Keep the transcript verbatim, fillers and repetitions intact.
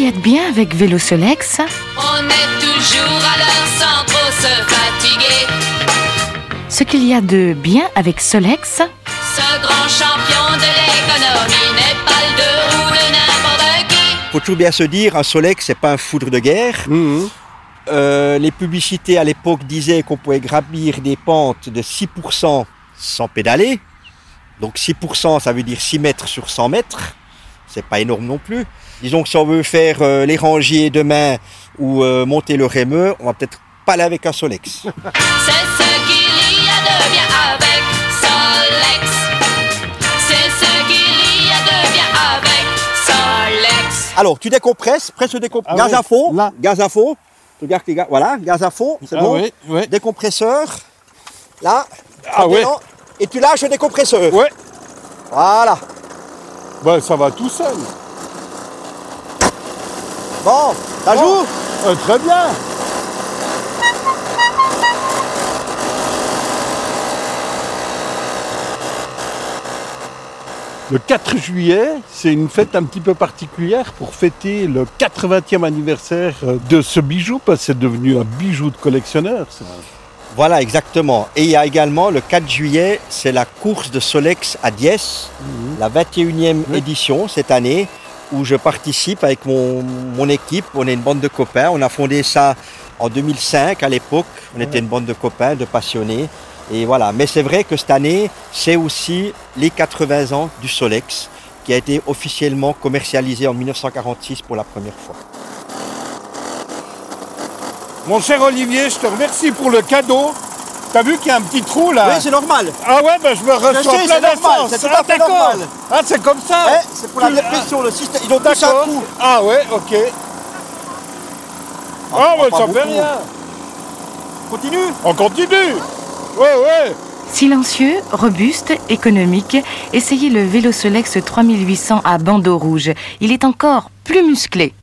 y être bien avec Vélo Solex. On est toujours à l'heure sans trop se fatiguer. Ce qu'il y a de bien avec Solex. Ce grand champion de l'économie n'est pas le deux roues de n'importe qui. Faut toujours bien se dire, un Solex, c'est pas un foudre de guerre. Mmh. Euh, les publicités à l'époque disaient qu'on pouvait gravir des pentes de six pour cent sans pédaler. Donc six pour cent, ça veut dire six mètres sur cent mètres. C'est pas énorme non plus. Disons que si on veut faire euh, les rangiers demain ou euh, monter le Rémeux, on va peut-être pas aller avec un Solex. C'est ce qu'il y a de bien avec Solex. C'est ce qu'il y a de bien avec Solex. Alors, tu décompresses, presse le décompresseur. Ah gaz oui, à fond, là. gaz à fond. Tu regardes les gars, voilà, gaz à fond, c'est Ah bon. oui, oui. Décompresseur, là. Ah ouais. maintenant, et tu lâches le décompresseur. Ouais. Voilà. Ben, ça va tout seul. Bon, ça Bon. joue. Euh, très bien. Le quatre juillet, c'est une fête un petit peu particulière pour fêter le quatre-vingtième anniversaire de ce bijou, parce que c'est devenu un bijou de collectionneur. ça. Voilà, exactement. Et il y a également le quatre juillet, c'est la course de Solex à Diès, Mhm. la vingt et unième Oui. édition cette année, où je participe avec mon, mon équipe. On est une bande de copains. On a fondé ça en deux mille cinq à l'époque. On était une bande de copains, de passionnés. Et voilà. Mais c'est vrai que cette année, c'est aussi les quatre-vingts ans du Solex, qui a été officiellement commercialisé en mille neuf cent quarante-six pour la première fois. Mon cher Olivier, je te remercie pour le cadeau. T'as vu qu'il y a un petit trou là? Oui, c'est normal. Ah ouais, ben je me reçois sais, plein c'est normal, d'essence. c'est tout Ah, à fait d'accord. normal. Ah, c'est comme ça. Eh, c'est pour la Tu- dépression, le système. Ils ont tous un D'accord. coup. Ah ouais, ok. Ah, Ah, ouais, pas ça fait beaucoup. rien. Continue. On continue. Ouais, ouais. Silencieux, robuste, économique, essayez le Vélo Solex trois mille huit cents à bandeau rouge. Il est encore plus musclé.